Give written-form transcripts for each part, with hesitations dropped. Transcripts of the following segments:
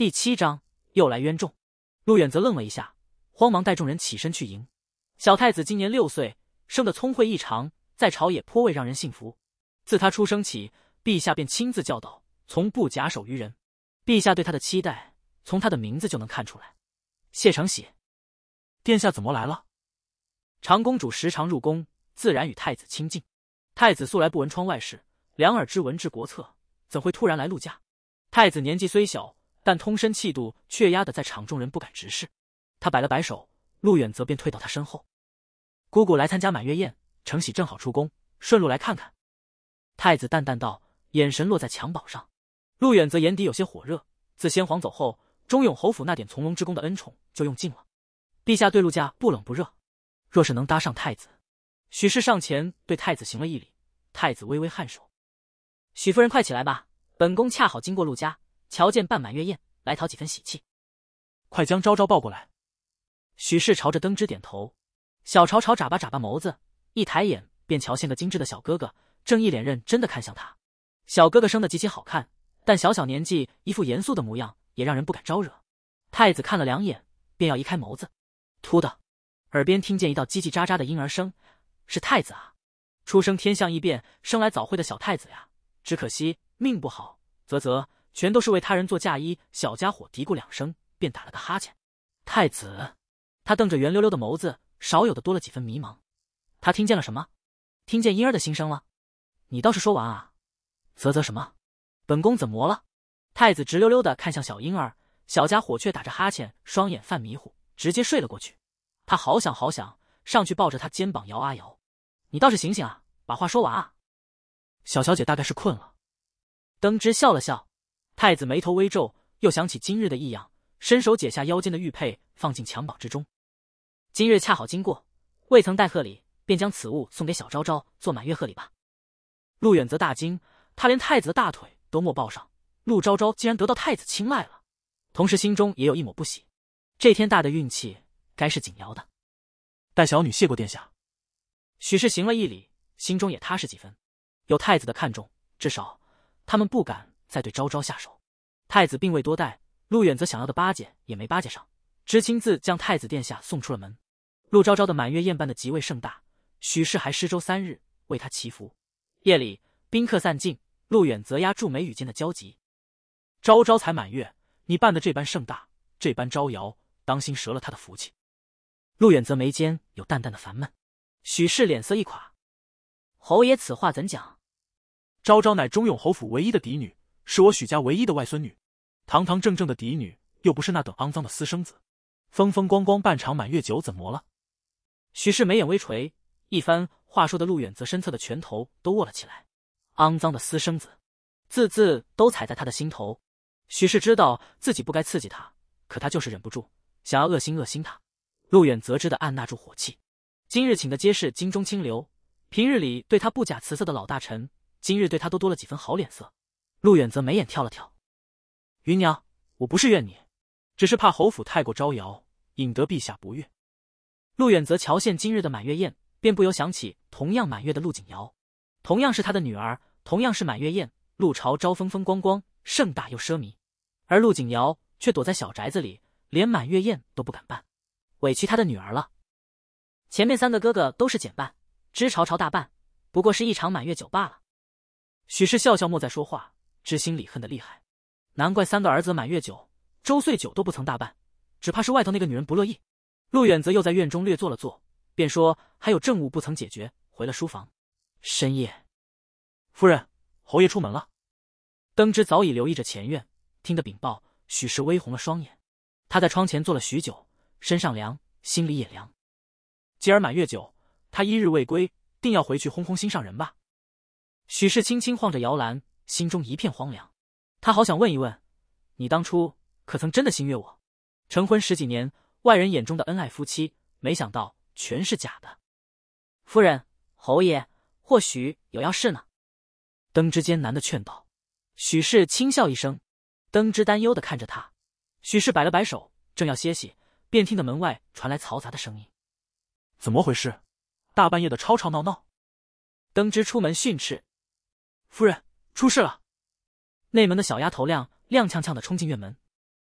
第7章又来冤种。陆远则愣了一下，慌忙带众人起身去迎。小太子今年6岁，生得聪慧异常，在朝野颇为让人信服。自他出生起，陛下便亲自教导，从不假手于人。陛下对他的期待，从他的名字就能看出来。谢承喜。 殿下怎么来了？ 长公主时常入宫，自然与太子亲近。太子素来不闻窗外事，两耳之闻治国策，怎会突然来陆家？太子年纪虽小，但通身气度却压得在场众人不敢直视。他摆了摆手，陆远则便退到他身后。姑姑来参加满月宴，承喜正好出宫，顺路来看看。太子淡淡道，眼神落在襁褓上。陆远则眼底有些火热，自先皇走后，忠永侯府那点从龙之功的恩宠就用尽了。陛下对陆家不冷不热，若是能搭上太子。许氏上前对太子行了一礼，太子微微颔首。许夫人快起来吧，本宫恰好经过陆家，瞧见办满月宴，来讨几分喜气。 快将昭昭抱过来。 许氏朝着登之点头。小朝朝眨巴眨巴眸子，一抬眼便瞧见个精致的小哥哥，正一脸认真的看向他。小哥哥生得极其好看，但小小年纪一副严肃的模样，也让人不敢招惹。太子看了2眼，便要移开眸子。突的，耳边听见一道叽叽喳喳的婴儿声，是太子啊，出生天象异变，生来早慧的小太子呀，只可惜命不好，全都是为他人做嫁衣。小家伙嘀咕2声，便打了个哈欠。太子，他瞪着圆溜溜的眸子，少有的多了几分迷茫。他听见了什么？听见婴儿的心声了？你倒是说完啊！什么？本宫怎么了？太子直溜溜的看向小婴儿，小家伙却打着哈欠，双眼泛迷糊，直接睡了过去。他好想上去抱着他肩膀摇啊摇。你倒是醒醒啊，把话说完啊！ 小小姐大概是困了。 登之笑了笑。太子眉头微皱，又想起今日的异样，伸手解下腰间的玉佩，放进襁褓之中。今日恰好经过，未曾带贺礼，便将此物送给小昭昭做满月贺礼吧。陆远则大惊，他连太子的大腿都没抱上，陆昭昭竟然得到太子青睐了，同时心中也有一抹不喜。这天大的运气该是景瑶的。 待小女谢过殿下。 许氏行了一礼，心中也踏实几分。有太子的看重，至少他们不敢再对昭昭下手。太子并未多待，陆远则想要的巴结也没巴结上，只亲自将太子殿下送出了门。陆昭昭的满月宴办的极为盛大，许氏还施粥3日为他祈福。夜里宾客散尽，陆远则压住眉宇间的焦急。 昭昭才满月，你办的这般盛大，这般招摇，当心折了他的福气。 陆远则眉间有淡淡的烦闷。许氏脸色一垮，侯爷此话怎讲？ 昭昭乃忠永侯府唯一的嫡女，是我许家唯一的外孙女，堂堂正正的嫡女，又不是那等肮脏的私生子，风风光光办场满月酒怎么了？ 许氏眉眼微垂，一番话说的陆远则身侧的拳头都握了起来。肮脏的私生子，字字都踩在他的心头。许氏知道自己不该刺激他，可他就是忍不住，想要恶心他。陆远则知的按捺住火气。今日请的皆是京中清流，平日里对他不假辞色的老大臣，今日对他都多了几分好脸色。陆远则眉眼跳了跳。芸娘，我不是怨你，只是怕侯府太过招摇，引得陛下不悦。陆远则瞧见今日的满月宴，便不由想起同样满月的陆景瑶，同样是他的女儿，同样是满月宴，陆朝朝风风光光，盛大又奢靡，而陆景瑶却躲在小宅子里，连满月宴都不敢办，委屈他的女儿了。前面3个哥哥都是简办，知朝朝大办，不过是一场满月酒罢了。许氏笑笑莫再说话，知心里恨得厉害。难怪3个儿子的满月酒、周岁酒都不曾大办，只怕是外头那个女人不乐意。陆远则又在院中略坐了坐，便说还有政务不曾解决，回了书房。深夜， 夫人，侯爷出门了。 登之早已留意着前院，听得禀报，许氏微红了双眼。他在窗前坐了许久，身上凉，心里也凉。既而满月酒，他1日未归，定要回去轰轰心上人吧。许氏轻轻晃着摇篮，心中一片荒凉。他好想问一问，你当初可曾真的心悦我？成婚10几年，外人眼中的恩爱夫妻，没想到全是假的。夫人，侯爷或许有要事呢。登之艰难的劝道。许氏轻笑一声。登之担忧的看着他。许氏摆了摆手，正要歇息，便听得门外传来嘈杂的声音。 怎么回事？大半夜的吵吵闹闹。 登之出门训斥。 夫人，出事了。 内门的小丫头亮跄跄的冲进院门。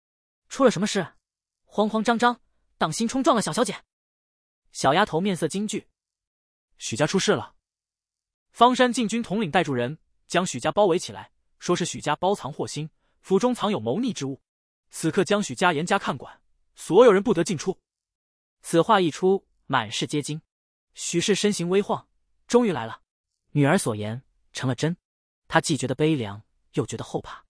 出了什么事？慌慌张张，当心冲撞了小小姐。小丫头面色惊惧。 许家出事了。方山禁军统领带住人，将许家包围起来，说是许家包藏祸心，府中藏有谋逆之物，此刻将许家严加看管，所有人不得进出。 此话一出，满室皆惊。许氏身形微晃，终于来了。女儿所言成了真，他既觉得悲凉，又觉得后怕。